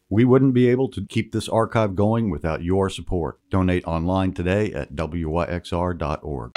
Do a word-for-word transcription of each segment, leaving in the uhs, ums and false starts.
We wouldn't be able to keep this archive going without your support. Donate online today at W Y X R dot org.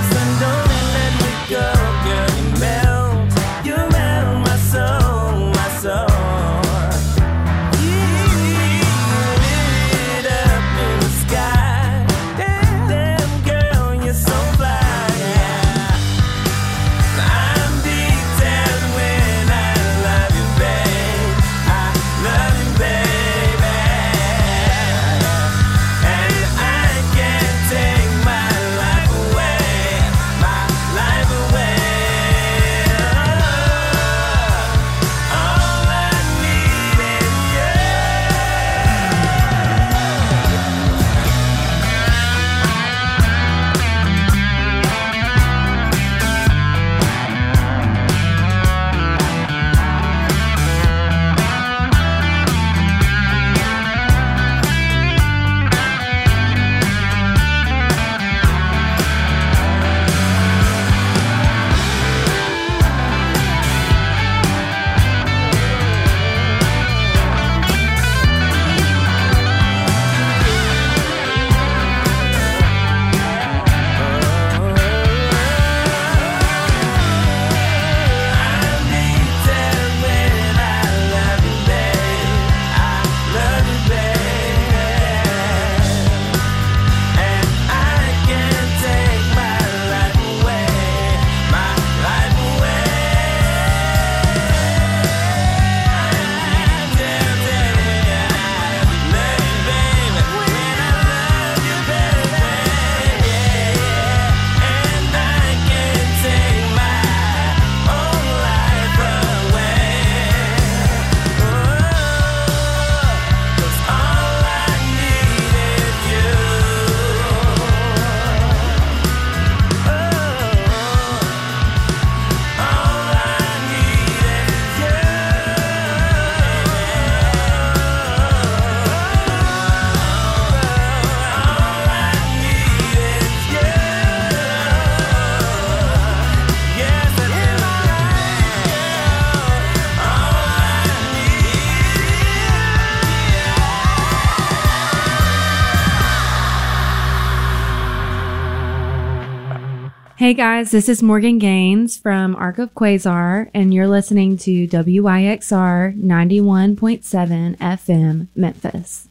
Hey guys, this is Morgan Gaines from Arc of Quasar, and you're listening to W Y X R ninety-one point seven F M Memphis.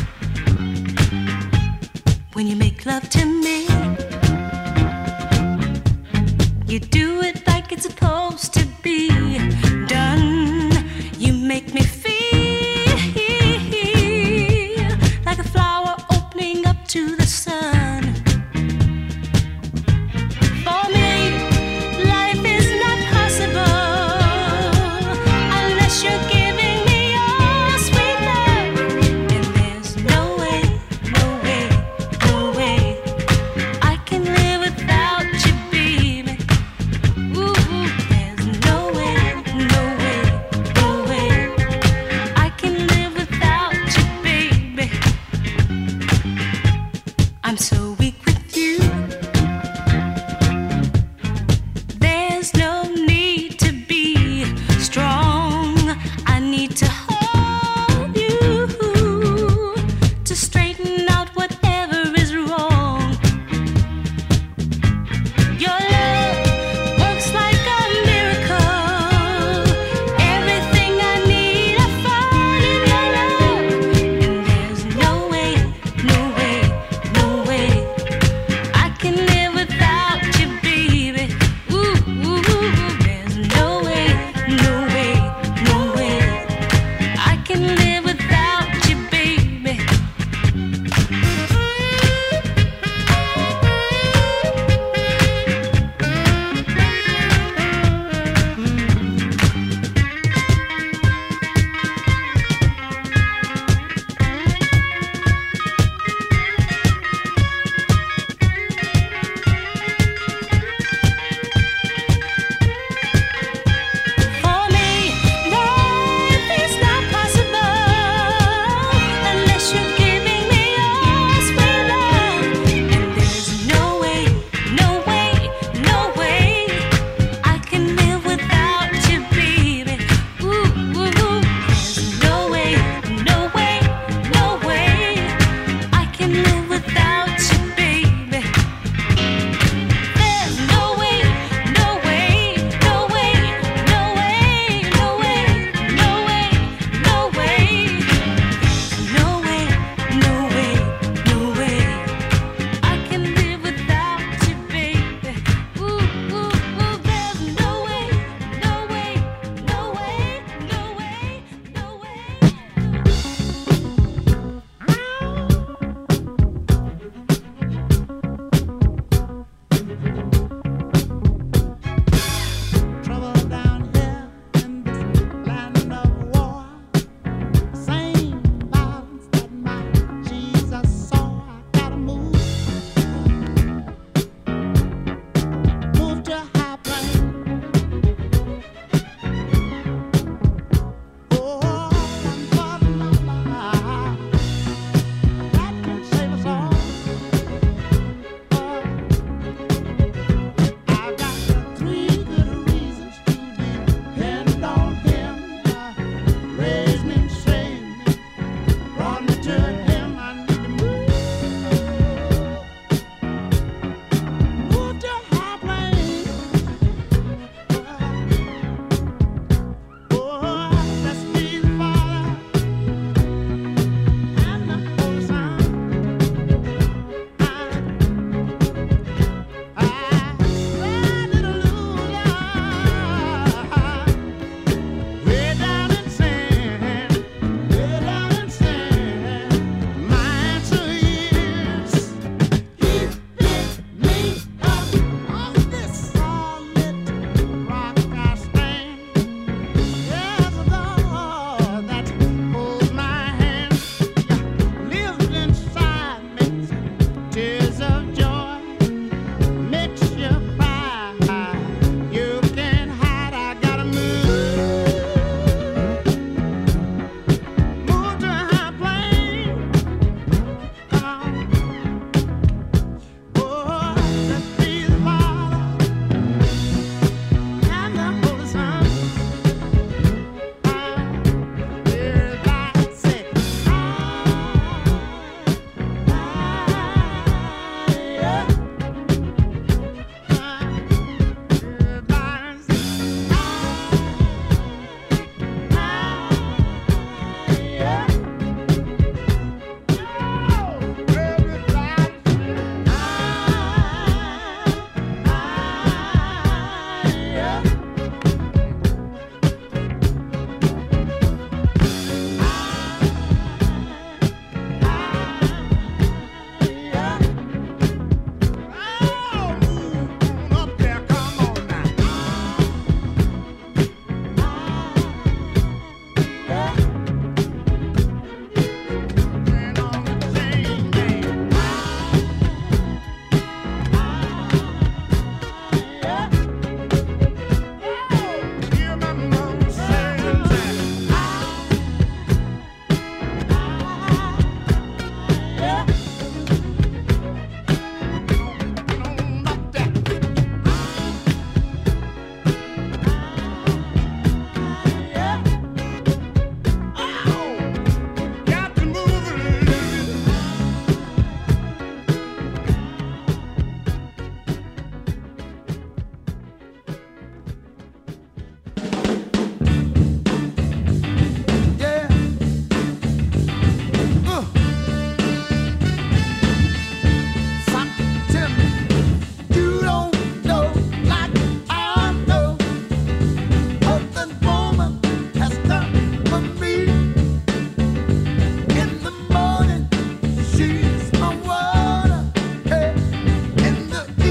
When you make love to me,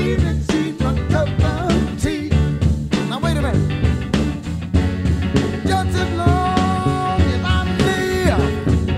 evening, she's my cup of tea. Now wait a minute. Just as long as I live,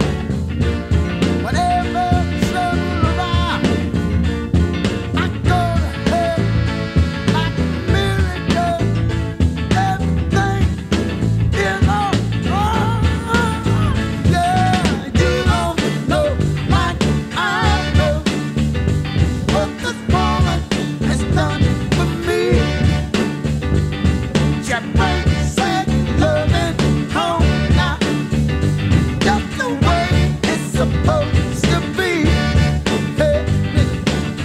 whatever trouble arrives, I go to her like a miracle. Everything is all wrong. Yeah, you don't know like I know what this woman has done for me. She brings sad loving home now, just the way it's supposed to be. Hey, listen,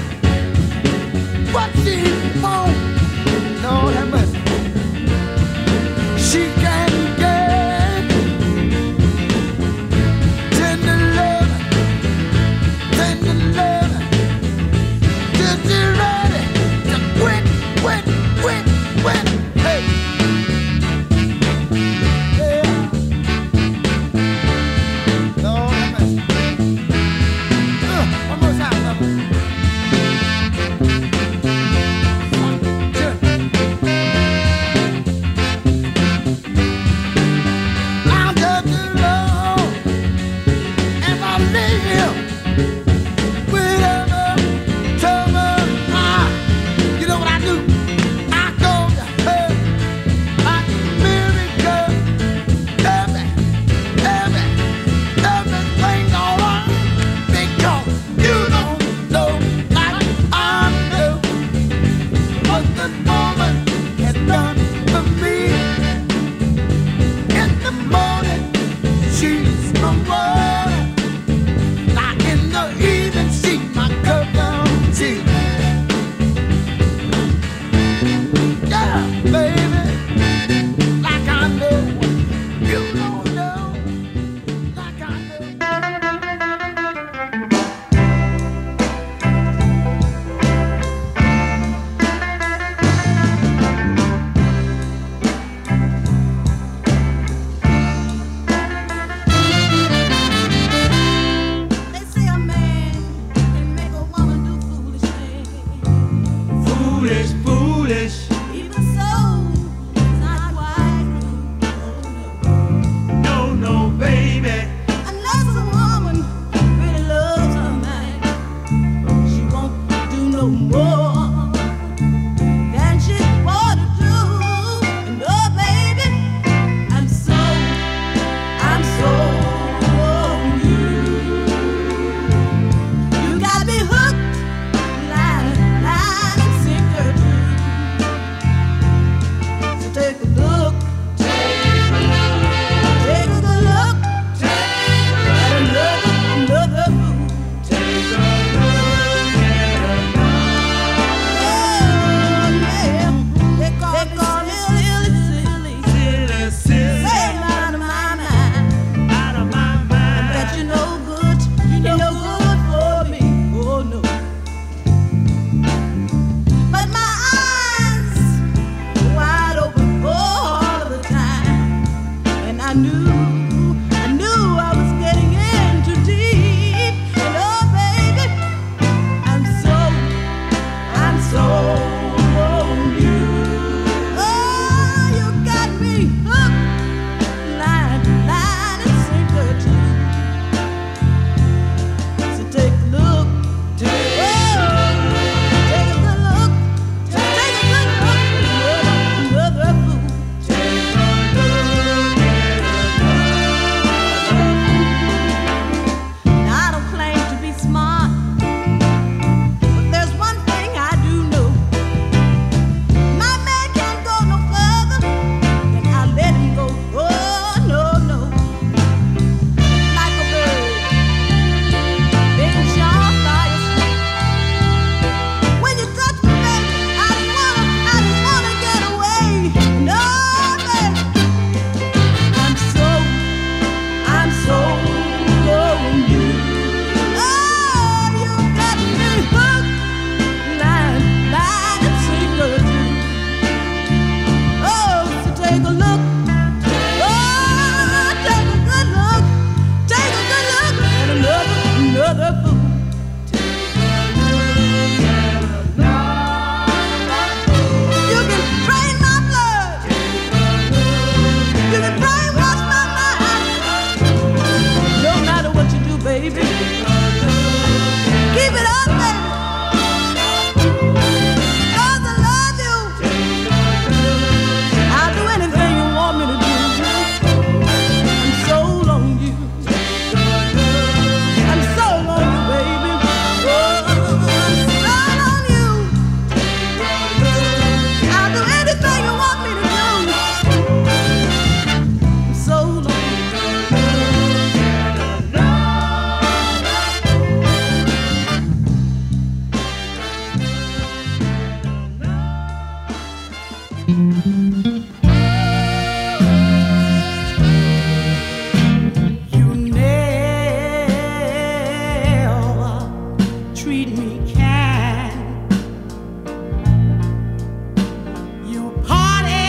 what she wants, Lord have mercy, she can get tender love, tender love. Just be ready to quit, quit, quit, quit. Hey, yeah, Lord have mercy. Uh, one more time, brother. One, two. I'm just alone as I live. Whatever trouble I, you know what I do? I go to her like a miracle. Every, every, everything's all right because you don't know like I know what this woman has done for me. In the morning, she's my water. Like in the evening, she's my cup of tea. Yeah, baby, like I know, you don't know, like I They say a man can make a woman do foolish things. Foolish, foolish. Even so, it's not wise. No, no, baby. Unless a woman really loves her man, she won't do no more than she ought to do. And oh, baby, I'm so, I'm so on you. You got me hooked, line, line and sinker too. You never treat me kind. You party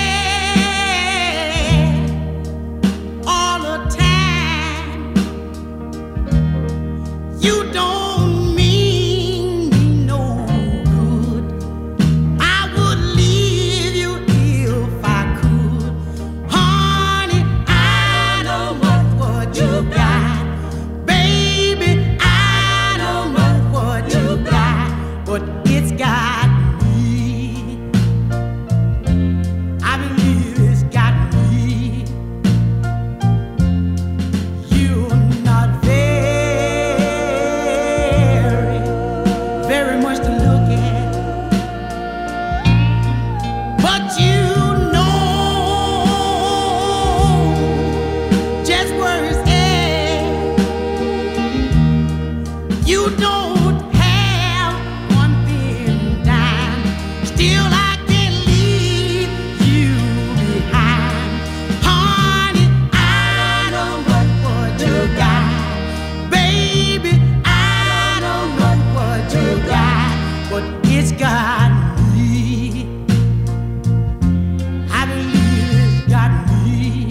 all the time. You don't mean me no good. I would leave you if I could. Honey, I don't know what you got. Baby, I don't know what you got. But it's got me. I believe it's got me. You're not very, very much to look at. But you know just where it's at. You don't have one thin dime. Still, I can't leave you behind. Honey, I don't know what you got. Baby, I don't know what you got. But it's got me. I believe it's got me.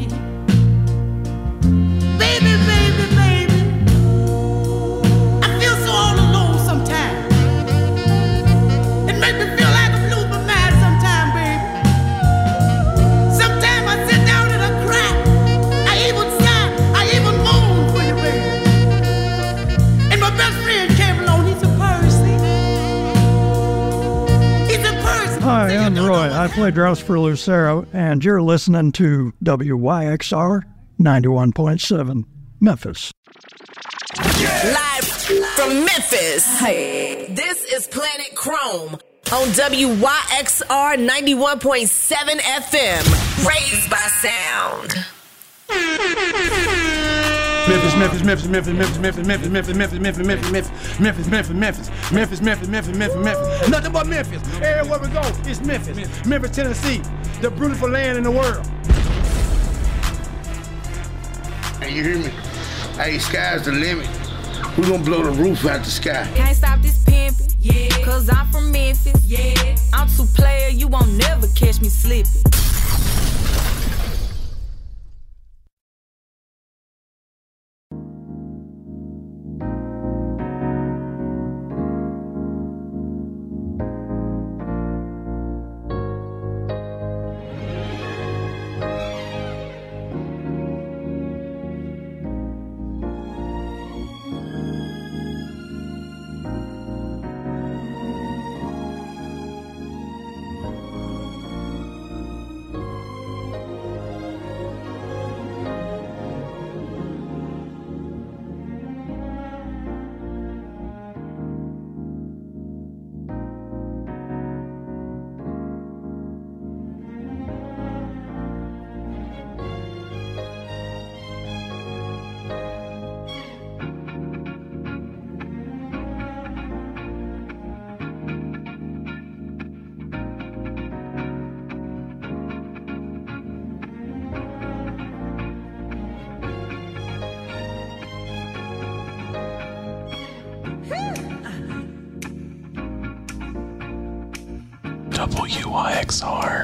Baby, baby, baby, I feel so all alone sometimes. It makes me feel like I'm losing my mind sometimes, baby. Sometimes I sit down and I cry. I even sigh. I even moan for you, baby. And my best friend came along. He's a Percy. He's a Percy. Hi, So you I'm don't know Roy. what's I play drums for Lucero, and you're listening to W Y X R ninety-one point seven, Memphis. Live from Memphis. Hey, this is Planet Chrome on W Y X R ninety-one point seven F M. Raised by sound. Memphis, Memphis, Memphis, Memphis, Memphis, Memphis, Memphis, Memphis, Memphis, Memphis, Memphis, Memphis, Memphis, Memphis, Memphis, Memphis, Memphis, Memphis, Memphis, Memphis. Nothing but Memphis. Everywhere we go, it's Memphis. Memphis, Tennessee, the beautiful land in the world. Hey, you hear me? Hey, sky's the limit. We gonna blow the roof out the sky. Can't stop this pimpin', yeah. Cause I'm from Memphis, yeah. I'm too player, you won't never catch me slipping. W Y X R.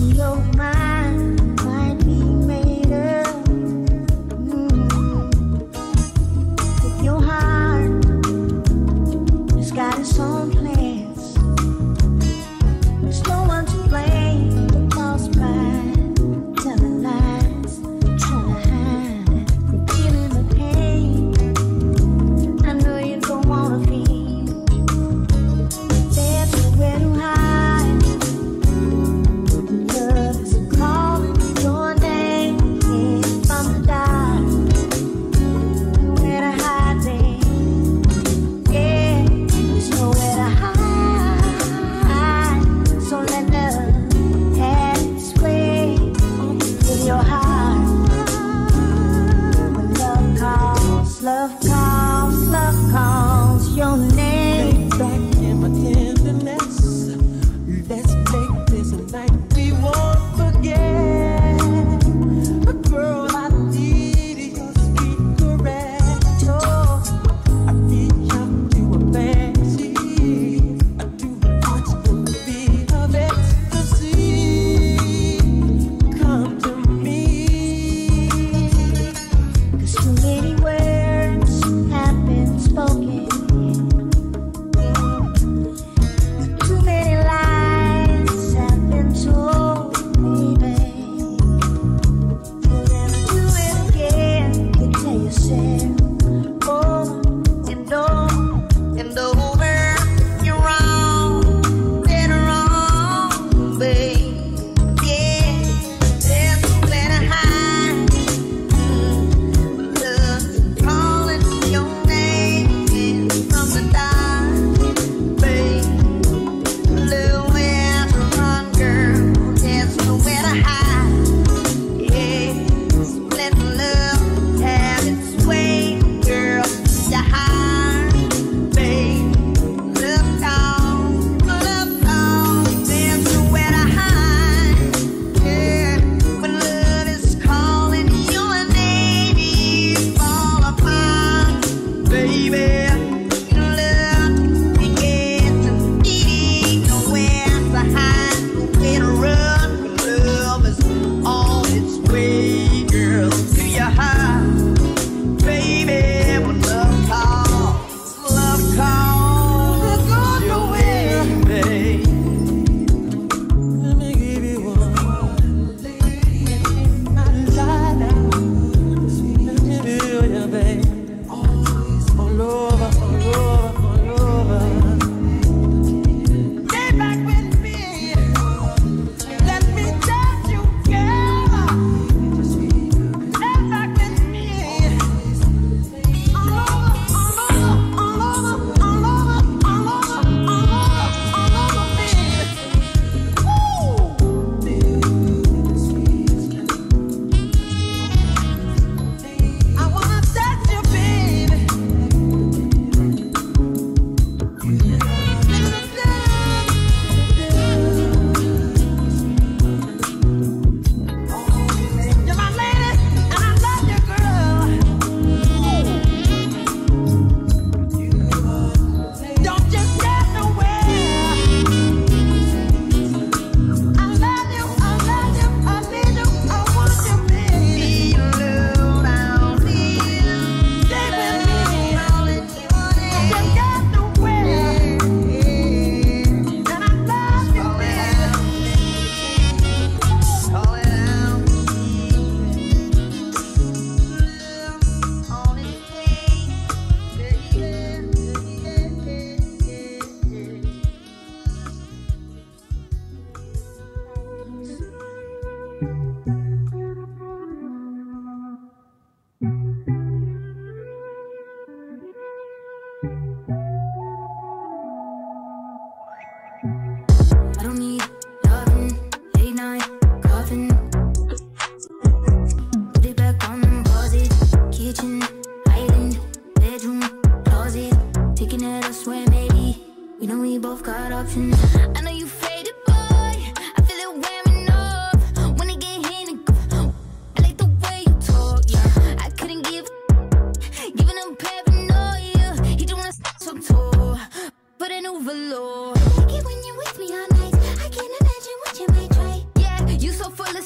Your mind might be made up. Mm. If your heart has got its own plans, there's no one to blame but false pride, telling lies, trying to hide, feeling the pain. I know you don't wanna feel. There's nowhere to hide. Love is calling.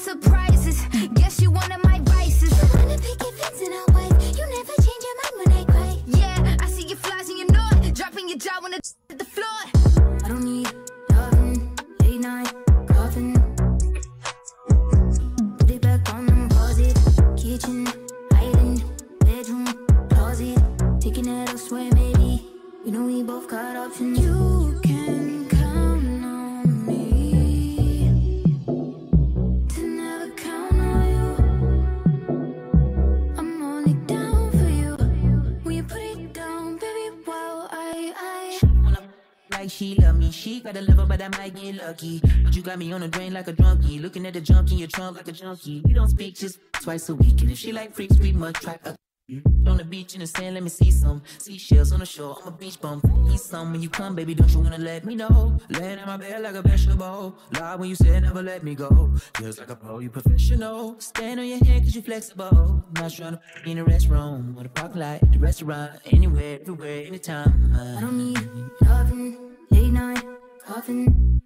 surprises. Guess you wanted my vices. Wanna pick it fits in our ways. You never change your mind when I cry. Yeah, I see your flies and you know it. Dropping your jaw when it's at the floor. I don't need loving, late night, coughing. Put it back on the closet, kitchen, hiding, bedroom, closet. Taking it elsewhere, maybe. You know we both got options. You can count on me to never count on you. I'm only down for you. When you put it down, baby, wow, I, I. Like she love me, she got a liver, but I might get lucky. But you got me on the drain like a drunkie, looking at the junk in your trunk like a junkie. We don't speak just twice a week, and if she like freaks, we must try a. On the beach in the sand, let me see some seashells on the shore. I'm a beach bum. Eat some when you come, baby. Don't you wanna let me know? Laying in my bed like a vegetable. Lie when you said never let me go. Just like a pro, you professional. Stand on your hand cause you flexible. Not trying to be in a restroom or the parking lot, the restaurant, anywhere, everywhere, anytime. I don't need loving, late night, coughing.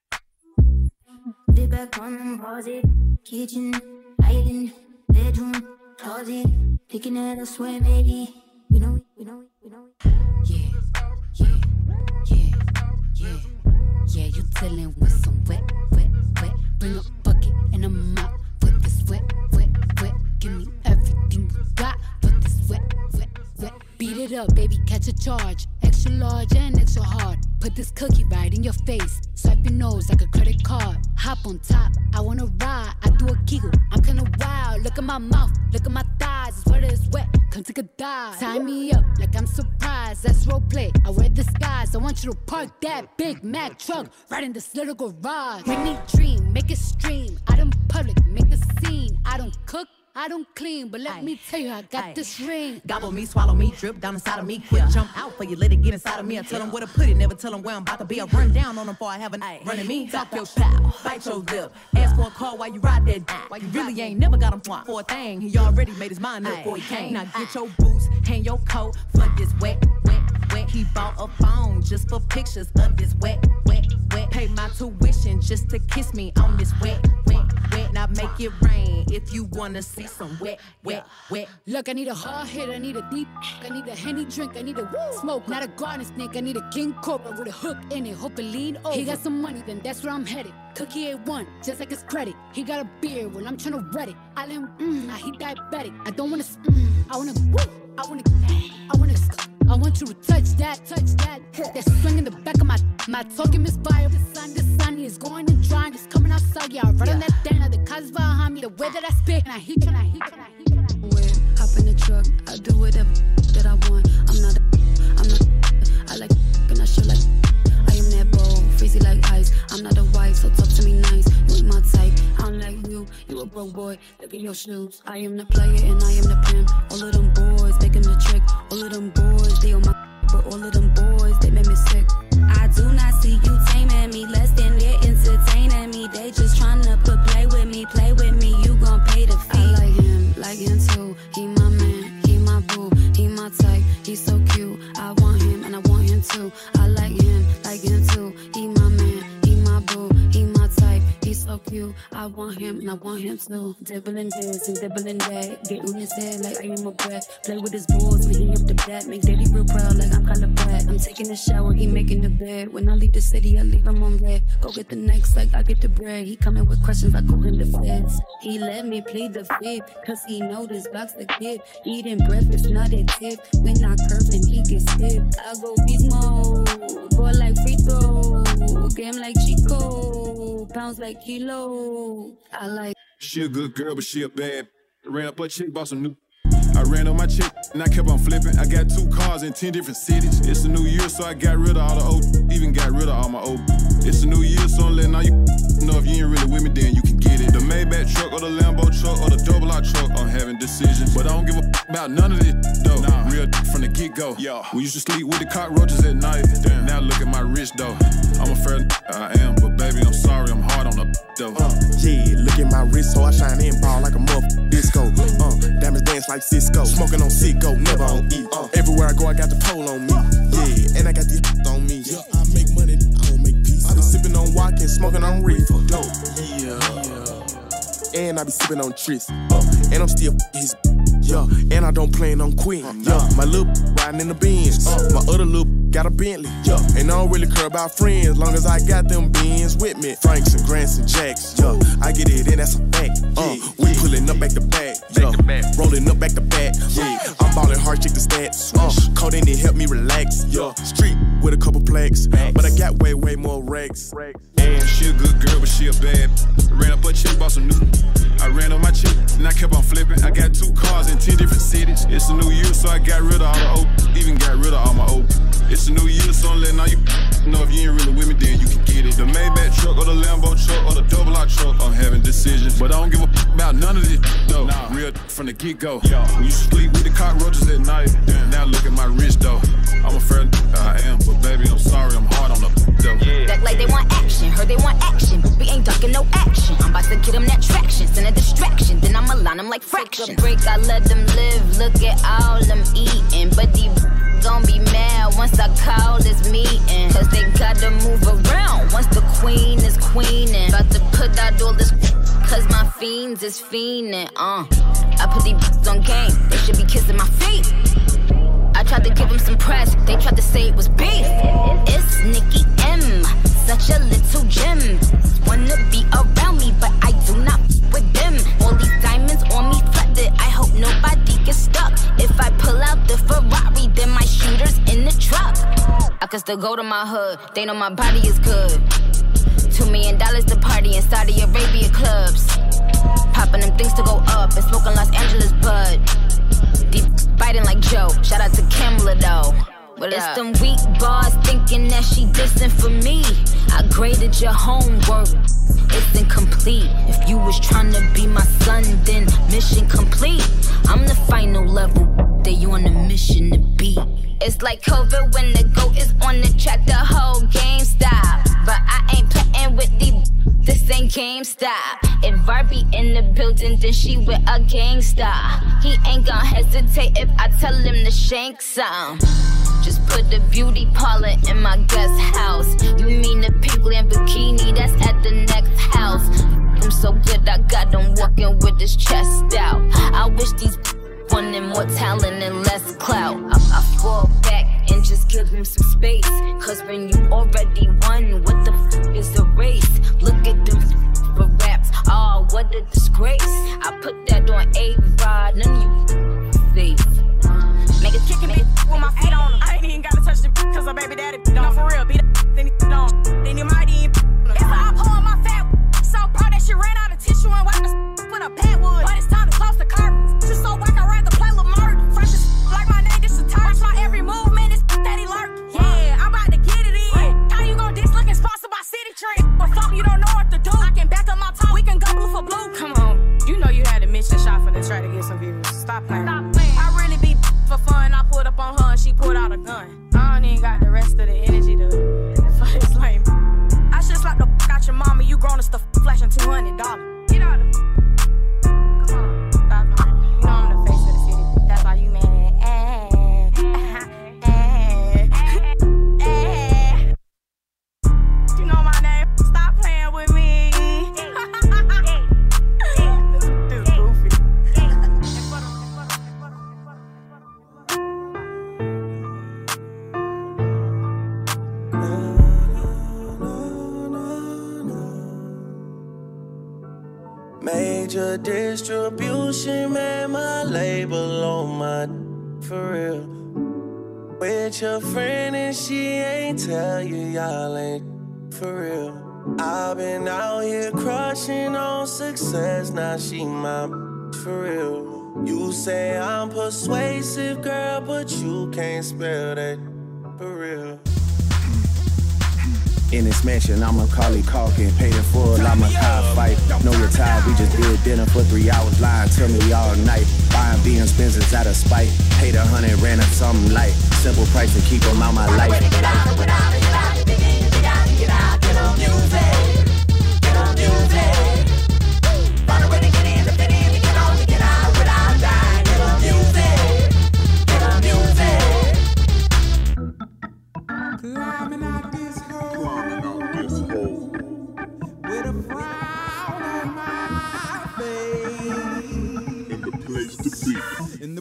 Put it back on the closet, kitchen, hiding, bedroom, closet. Picking at us way, baby. We know, we know, we know. Yeah, yeah, yeah, yeah, yeah. You dealing with some wet, wet, wet. Bring a bucket and a mop for this wet, wet, wet. Give me everything you got for this wet, wet, wet. Beat it up, baby, catch a charge. Extra large and extra hard. Put this cookie right in your face. Swipe your nose like a credit card. Hop on top, I wanna ride. I do a giggle, I'm kinda wild. Look at my mouth, look at my thighs. It's wet, it's wet, come take a dive. Tie me up like I'm surprised. That's role play, I wear disguise. I want you to park that Big Mac truck right in this little garage. Make me dream, make it stream. Out in public, make a scene. I don't cook, I don't clean, but let Aye. me tell you, I got Aye. this ring. Gobble me, swallow me, drip down inside of me. Quick yeah. jump out for you, let it get inside of me. I tell them where to put it, never tell them where I'm about to be. I run down on them before I have a night. Running me, talk your style, bite your lip. Ask for a call while you ride that dick. While you really ain't never got him for a thing. He already made his mind up before he came. Now get your boots, hang your coat for this wet, wet, wet. He bought a phone just for pictures of this wet, wet, wet. Pay my tuition just to kiss me on this wet, wet, wet. Now make it rain if you wanna see some wet, wet, wet. Look, I need a hard hit, I need a deep, I need a Henny drink, I need a woo smoke, not a garden snake, I need a king cobra with a hook in it, hope it lean over. He got some money, then that's where I'm headed. Cookie ain't one, just like his credit. He got a beard, well I'm tryna wet it. I let him, mm, now he diabetic. I don't wanna, mm, I wanna, woo, I wanna, I wanna, I want you to touch that, touch that. That swing in the back of my, my talking misfire. The sun, the sun is going and drying, it's coming outside, yeah. I run yeah. on that down, the cars behind me, the way that I spit, and I heat, and I heat, and I heat, and I heat. Where, hop in the truck, I do whatever that I want. I'm not, a, I'm not, I like, and I shoot like, I am that bold, freezy like ice. I'm not a wife, so talk to me nice. You ain't my type, I don't like you. You a broke boy, look at your shoes. I am the player and I am the pimp. All of them boys making the trick. All of them boys, they on my, but all of them boys, they make me sick. I do not see you taming me, less than they're entertaining me. They just tryna put play with me, play with me. You gon' pay the fee. I like him, like him too. He my man, he my boo, he my type. He's so cute. I want him and I want him too. I like him, like him too. He my man, he my boo, he my type. He's so cute. I want him and I want him too. Dibbling this and dibbling that. Get on his head like I am a brat. Play with his balls when he up the bat. Make daddy real proud like I'm kinda brat. I'm taking a shower, he making the bed. When I leave the city, I leave him on red. Go get the next like I get the bread. He coming with questions, I go in the feds. He let me plead the fifth, cause he know this box the kid. Eating breakfast, not a tip. When I curve and he gets stiff. I go beast mode, boy like free throw. Game like Chico, pounds like Kilo. I like. She a good girl, but she a bad. Ran up her chick, bought some new. I ran on my chick, and I kept on flipping. I got two cars in ten different cities. It's a new year, so I got rid of all the old. Even got rid of all my old. It's a new year, so I'm letting all you know if you ain't really with me, then you can get it. The Maybach truck or the Lambo truck or the double R truck, I'm having decisions. But I don't give a about none of this, though. Nah. Real from the get-go. Yo. We used to sleep with the cockroaches at night. Damn. Now look at my wrist, though. I'm a fair I am, but baby, I'm sorry, I'm hard on the though. Uh, yeah, look at my wrist, so I shine in ball like a motherfucking disco. Uh, diamonds dance like Cisco. Smoking on Sicko, never on E. Uh, everywhere I go, I got the pole on me. Yeah, and I got the on me. Yeah, I make money, I don't make peace. I been sipping on Watkins, smoking on reefer. Dope. Yeah. and I be sipping on Tris. Uh, and I'm still his. Yeah, and I don't plan on quitting. Yeah, my little riding in the Benz. Uh, my other little got a Bentley. Yeah, and I don't really care about friends, long as I got them beans with me. Franks and Grants and Jacks. Yeah, I get it in, that's a fact. Uh, we pulling up back to back. Yeah, rolling up back to back. Yeah, I'm ballin' hard, check the stats. Uh, caught in it, help me relax. Yeah, street with a couple plaques, but I got way, way more racks. And she a good girl, but she a bad. Ran up her chick, bought some new. I ran on my chick, and I kept on flipping. I got two cars in ten different cities. It's a new year, so I got rid of all the old. Even got rid of all my old. It's a new year, so I'm letting all you know if you ain't really with me, then you can get it. The Maybach truck or the Lambo truck or the double R truck, I'm having decisions. But I don't give a f- about none of this, though. Nah. Real from the get-go. We used to sleep with the cockroaches at night. Damn. Now look at my wrist, though. I'm a fair I am, but baby, I'm sorry, I'm hard on the though. Yeah. Act like they want action, heard they want action. We ain't ducking no action. I'm about to get them that traction, send a distraction. Then I'ma line them like fraction. Take a break, I let them live. Look at all them eating. But these gon' be mad once I call this meeting. Cause they gotta move around once the queen is queening. About to put out all this cause my fiends is fiending. Uh, I put these on game, they should be kissing my feet. I tried to give them some press, they tried to say it was beef. It's Nicki M, such a little gem. Wanna be around me, but I do not with them. All these diamonds on me flooded, I hope nobody gets stuck. If I pull out the Ferrari, then my shooters in the truck. I can still go to my hood, they know my body is good. Two million dollars to party in Saudi Arabia clubs. Popping them things to go up and smoking Los Angeles bud. Deep biting like Joe, shout out to Kimla though. What it's up? Them weak bars thinking that she dissing for me. I graded your homework, it's incomplete. If you was trying to be my son, then mission complete. I'm the final level that you on a mission to be. It's like COVID when the GOAT is on the track, the whole game stop. But I ain't playing with these, this ain't GameStop. If Barbie in the building, then she with a gangsta. He ain't gon' hesitate if I tell him to shank some. Just put the beauty parlor in my guest house. You mean the pink Lamborghini that's at the next house. I'm so good I got them walking with his chest out. I wish these wanted more talent and less clout. I, I fall back and just give him some space. Cause when you already won, what the f is a race? Look at them f for raps, oh what a disgrace. I put that on A-Rod, none of you face. Make it kick it with my feet on him. I ain't even gotta touch the cause a baby daddy no for real. Beat the then he don't. Then you might even it's a I pull on my fat so proud that she ran out of tissue and wiped the with a pet wood. But it's time to close the curtains. Just so I can rather play Lamar. Fresh as like my name, this is time. Watch my every movement, it's that he lurk. Yeah, I'm about to get it in. How you gon' diss looking sponsored by City Trend? But fuck, you don't know what to do. I can back up my top, we can go blue for blue. Come on, you know you had to miss the shot for the try to get some views. Stop playing. Stop playing. I really be for fun. I pulled up on her and she pulled out a gun. I don't even got the rest of the energy to for this lame. I should slap the fuck out your mama. You grown as the f flashing two hundred dollars. Get out of come on, stop playing. You know I'm the face of the city. That's why you mad. You know my name. Stop playing with me. This is goofy. Major distribution, man, my label on my for real. With your friend and she ain't tell you y'all ain't for real. I've been out here crushing on success, now she my for real. You say I'm persuasive, girl, but you can't spell that for real. In this mansion, I'm a Macaulay Culkin, paid in full, I'm a high fight. Know your time, we just did dinner for three hours, lying to me all night. Buying B M Spencers out of spite, paid a hundred, ran up something light. Simple price to keep them out my life. Get out, get out, get out, get out, get out, get on music, get on music. Find a way to get in, to fit in, to get on, to get out without dying. Get on music, get on music. Climbing out this hole, with a frown on my face.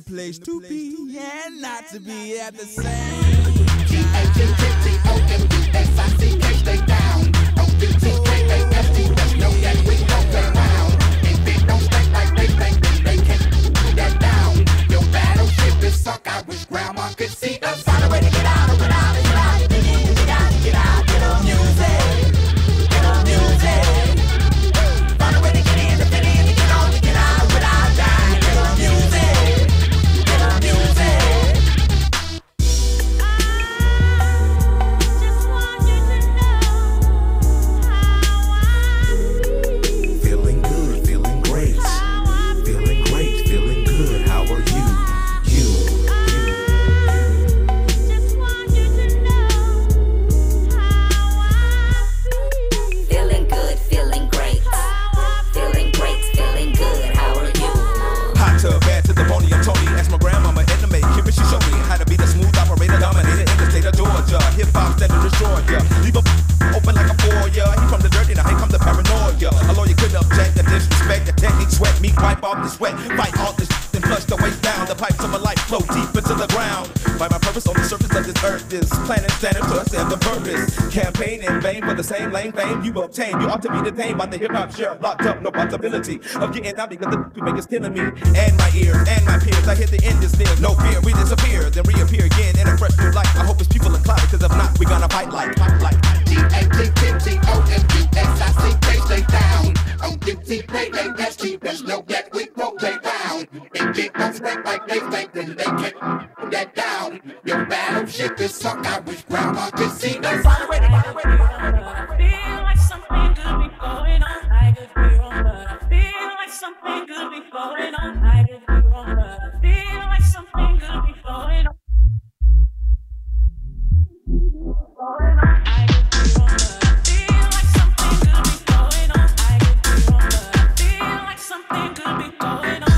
place to be and not to be at the same G A T T T O M U S I C K, stay down. O D T K A S T, let's know that we don't play around. If it don't stink like they think, then they can't do that down. Your battleship is sunk, I wish grandma could see us. Find a way to get out, get out, get out, get in, get out, get out, get on music, get on music. Find a way to get in, to fit in, to get on, to get out without dying. Get on music, get on music. Feeling good, feeling great. Feeling great, feeling good. How are you? You. Feeling good, feeling great. Feeling great, feeling good. How are you? Hot tub, bad to the bony, I'm Tony. Ask my grandmama, Edna Mae, Kimmy, she showed me how to be the smooth operator, dominator in the state of Georgia. Hip hop that will destroy ya. Leave a open like a four, yeah. He from the dirty, now here come the paranoia. A lawyer couldn't object, the disrespect, the technique, sweat me, wipe off the sweat, fight all this and flush the weight down. The pipes of my life flow deep into the ground. By my purpose on the surface of this earth, this planet standing to us and the purpose. Campaign in vain for the same lame fame you obtain. You ought to be detained by the hip hop sheriff, locked up, no possibility of getting out because the make is killing me and my ears and my peers. I hear the end is near, no fear, we disappear, then reappear again in a fresh new light. I hope it's people in cloud, because if not, we gonna fight like, fight like. G A T T T O M U S I C K, stay down. O D T K A S T, let's know that we won't play down. If it don't stink like they think, then they can't put that down. Your battleship is sunk, I wish grandma could see us. Find a way to, find a way to, find a way to. I feel like something could be going on. I could be wrong, but I feel like something could be going on. I could be wrong, but I feel like something could be going on. Going on. I could be wrong, but I feel like something could be going on. I could be wrong, but I feel like something could be going on.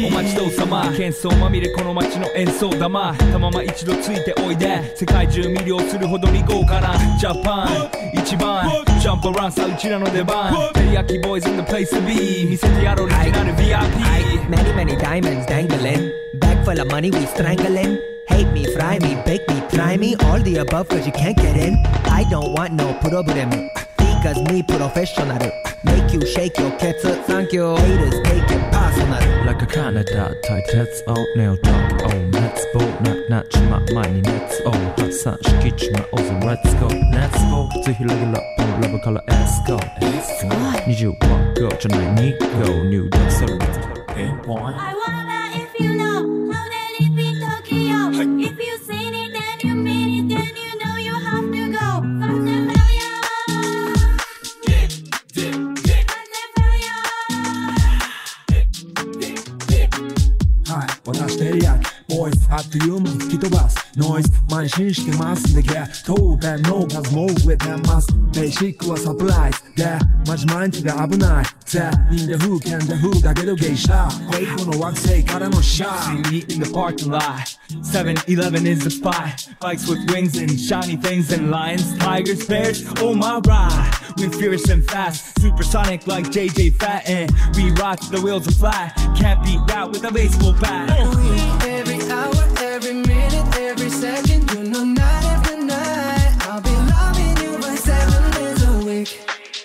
お待ちどうさま喧騒まみれこの街の演奏玉たまま一度ついておいで世界中魅了するほどに豪華なジャパン一番ジャンプアラウンさうちらの出番テリヤキボーイズ in the place to be 見せてやろうオリジナル ブイアイピー Many many diamonds dangling Bag full of money we strangling Hate me, fry me, bake me, try me All the above cause you can't get in I don't want no problem Because me professional Make you shake your cats Thank you Haters take it personal Like a Canada tight heads out nail top Oh let's go knock knock ちま前に熱を発散しきちまおうぜ Let's go Let's go ぜひレギュラーこのラブから Let's go にじゅうワン go じゃないに go New Dance Service I wonder if you know how that it be Tokyo. If you seen it, then you mean it, then you know you have to go. Something はい、私テリヤキボイスあっという間に吹き飛ばすノイズ慢心してますんでゲット弁の数も増えてますベーシックはサプライズでマジ毎日が危ないぜみんな風剣で風だけど芸者フェイクの惑星からのシャー See me in the parking lot seven eleven is the spot Bikes with wings and shiny things and lions Tigers, bears, oh my ride We fierce and fast Supersonic like J J Fat And we rock the wheels are flat Can't beat that with a baseball bat Every hour, every minute, every second You know night after night I'll be loving you by seven days a week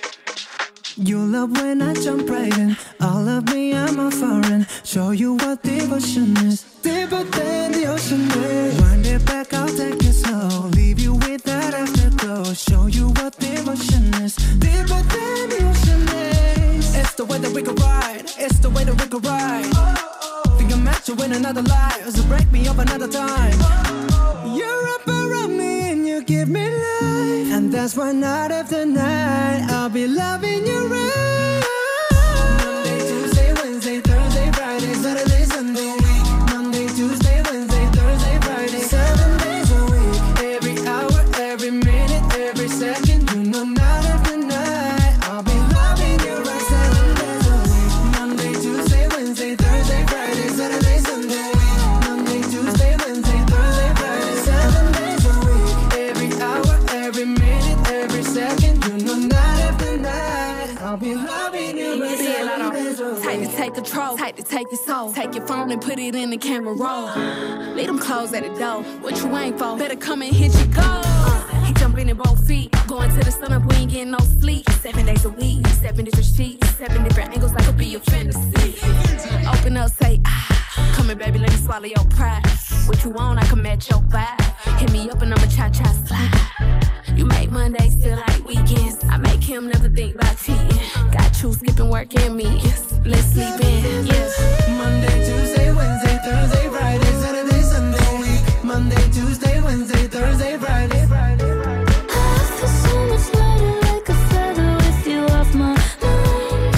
You love when I jump right in All of me, I'm a foreign Show you what devotion is Deeper than the ocean is Wind it back, I'll take it slow Leave you with that afterglow Show you what devotion is Deeper than the ocean is It's the way that we could ride It's the way that we could ride Think I met you in another life So break me up another time You're up around me and you give me life And that's why night after night I'll be loving you right Monday, Tuesday, Wednesday, Thursday, Friday, Saturday, Sunday Monday, Tuesday, Wednesday, Thursday, Friday Seven days a week Every hour, every minute, every second You know night after night I'll be loving you right Seven days a week Monday, Tuesday, Wednesday, Thursday, Friday, Saturday, Sunday Monday, Tuesday, Wednesday, Thursday, Friday Seven days a week Every hour, every minute, every second You know night after night I'll be loving you right Seven days a week Tight to take control, tight to take your soul. Take your phone and put it in the camera roll. Leave them clothes at the door. What you ain't for? Better come and hit your goal. Uh, he jumping in both feet. Going to the sun up, we ain't getting no sleep. Seven days a week, seven different sheets, seven different angles. That could be your fantasy. Open up, say ah. Come here, baby, let me swallow your pride. What you want, I can match your vibe. Hit me up and I'ma cha-cha slide. You make Mondays feel like weekends. I make him never think about cheating. Got you skipping work and meetings. Let's sleep in, yeah. Monday, Tuesday, Wednesday, Thursday, Friday, Saturday, Sunday. Monday, Tuesday, Wednesday, Thursday, Friday, Friday. I feel so much lighter like a feather with you off my mind.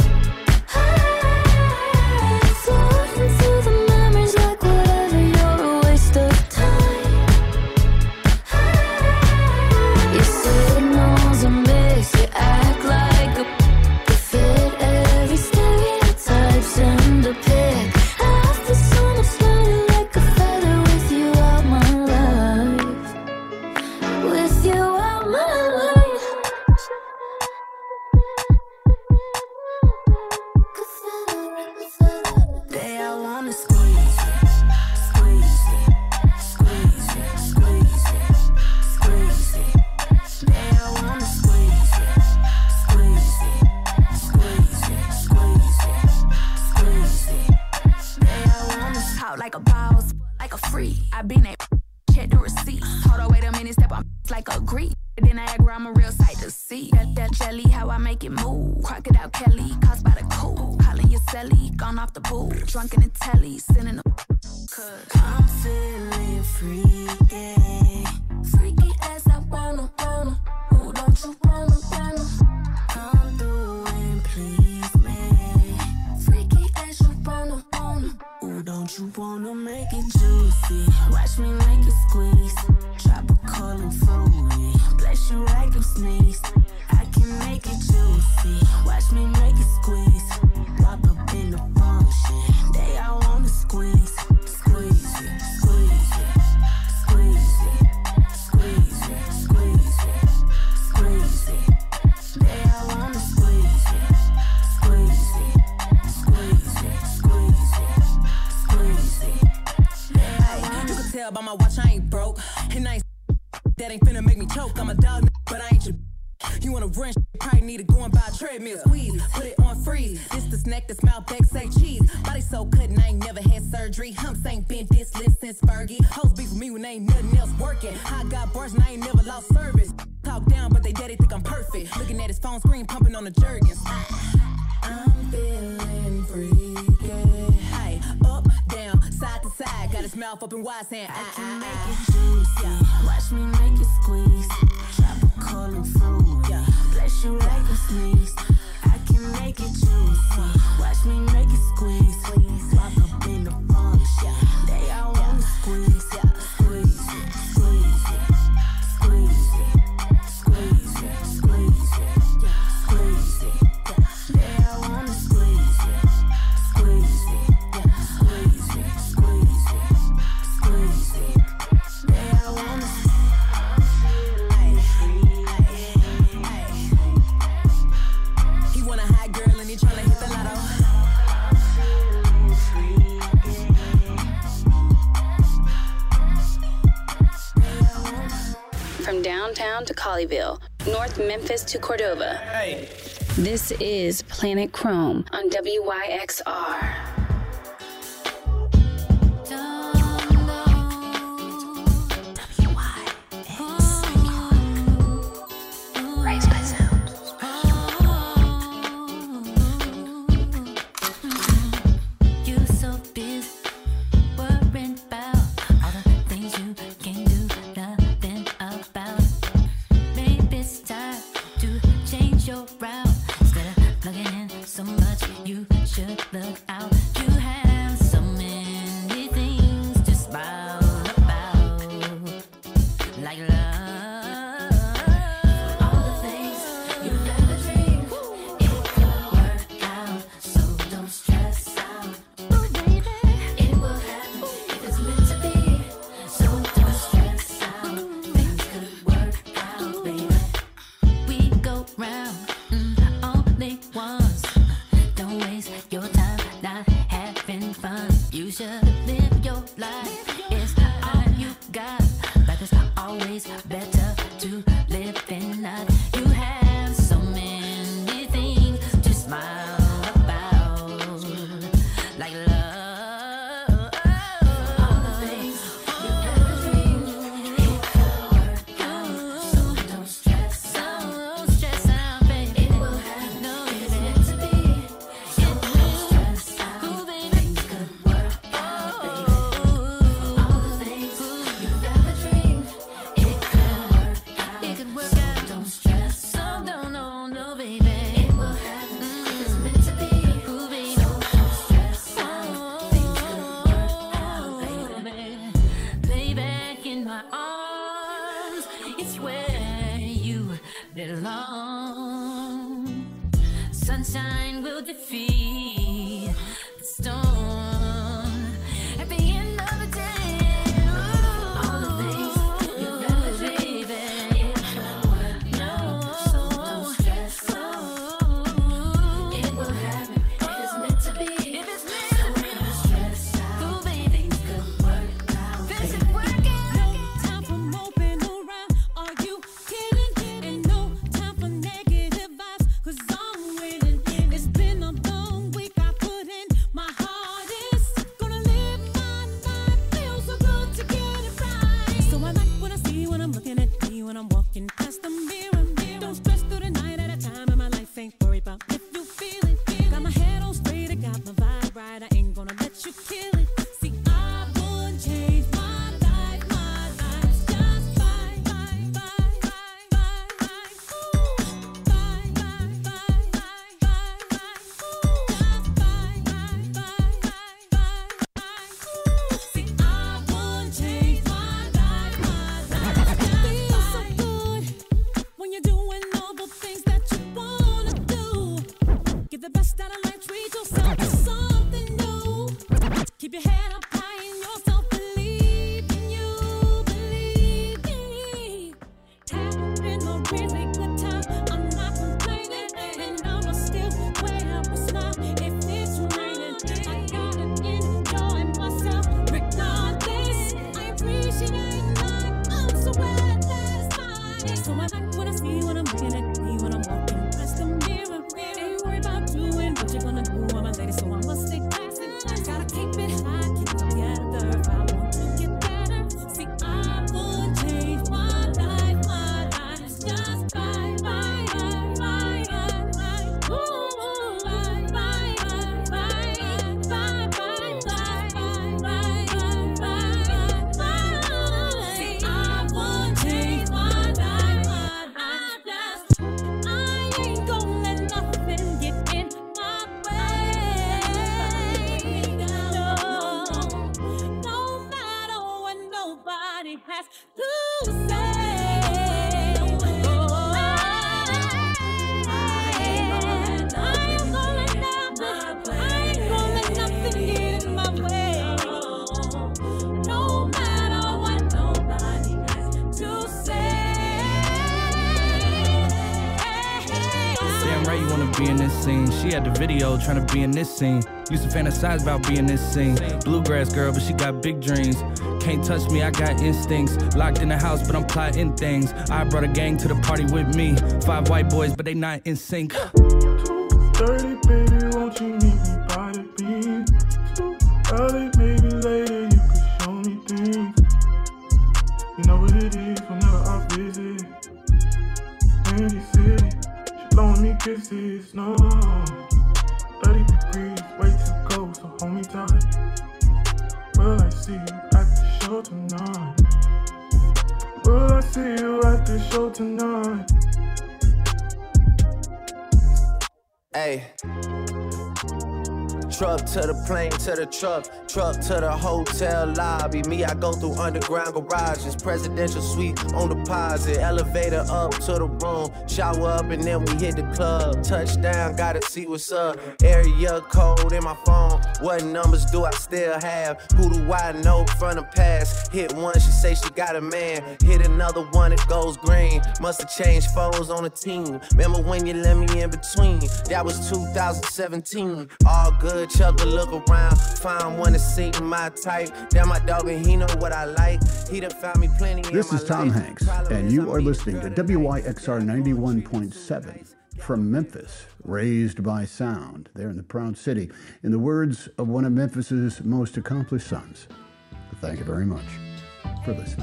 I floating through the memories like whatever, you're a waste of time. Your signals are mixed, you act like a you fit every stereotypes in the pic. I feel so much lighter like a feather with you out my life. With you out my life. Day I wanna squeeze it, squeeze it, squeeze it, squeeze it, squeeze it. Day I wanna squeeze it, squeeze it, squeeze it, squeeze it, squeeze it. Day I wanna talk like a boss, like a freak. I been that check the receipts. Hold on, wait a minute, step on like a Greek. Then I act where I'm a real sight to see. That that jelly, how I make it move. Crocodile Kelly, caused by the cool. Calling your celly, gone off the pool. Drunk in the telly, sending a cause I'm feeling freaky. Freaky as I wanna, wanna. Who don't you wanna, wanna? Come through and please me. Freaky as you wanna, wanna. Who don't you wanna make it juicy? Watch me like a squeeze. Tropical and fruity. Bless you like you sneeze. I can make it juicy. Watch me make it squeeze. Drop up in the function. Day I tell by my watch I ain't broke. And I ain't that ain't finna make me choke. I'm a dog, but I ain't your. You wanna run, probably need to go and buy a treadmill. Squeeze, put it on freeze. This the snack that smell back, say cheese. Body so good and I ain't never had surgery. Humps ain't been this lit since Fergie. Hoes beef with me when ain't nothing else working. I got bars and I ain't never lost service. Talk down, but they daddy think I'm perfect. Looking at his phone screen, pumping on the Jergens. I'm feeling freaky. Hey, up, down, side to side. Got his mouth up and wide saying, I can make it juicy. Watch me make it squeeze. Tropical and fruit. Bless you like a sneeze. I can make it juicy. Watch me make it squeeze. Please walk up in the front. They all wanna squeeze. Squeeze it, squeeze it, squeeze it, squeeze it, squeeze it, squeeze it. They all wanna squeeze it, squeeze it, squeeze it, squeeze it, squeeze it. They all wanna. He want a hot girl and he tryna hit the lotto. From downtown to Colleyville, North Memphis to Cordova. Hey. This is Planet Chrome on W Y X R. nobody has to say. You wanna be in this scene. She had the video trying to be in this scene. Used to fantasize about being this scene. Bluegrass girl, but she got big dreams. Can't touch me, I got instincts. Locked in the house, but I'm plotting things. I brought a gang to the party with me. Five white boys, but they not in sync. Dirty baby, won't you meet me by the beach? Early, maybe later, you could show me things. You know what it is whenever I visit. Windy City. Blowing me kisses, no. thirty degrees, way too cold, so hold me tight. Will I see you at the show tonight? Will I see you at the show tonight? Hey. Truck to the plane, to the truck, truck to the hotel lobby. Me, I go through underground garages, presidential suite on deposit, elevator up to the room, shower up and then we hit the club. Touchdown, gotta see what's up. Area code in my phone, what numbers do I still have? Who do I know from the past? Hit one, she say she got a man. Hit another one, it goes green. Must have changed foes on the team. Remember when you let me in between? That was two thousand seventeen. All good. Chuck a look around, find one to see my type. Damn, my dog and he know what I like. He done found me plenty. This is Tom Hanks, and you are listening to W Y X R ninety-one point seven from Memphis, raised by sound. There in the Proud City, in the words of one of Memphis's most accomplished sons. Thank you very much for listening.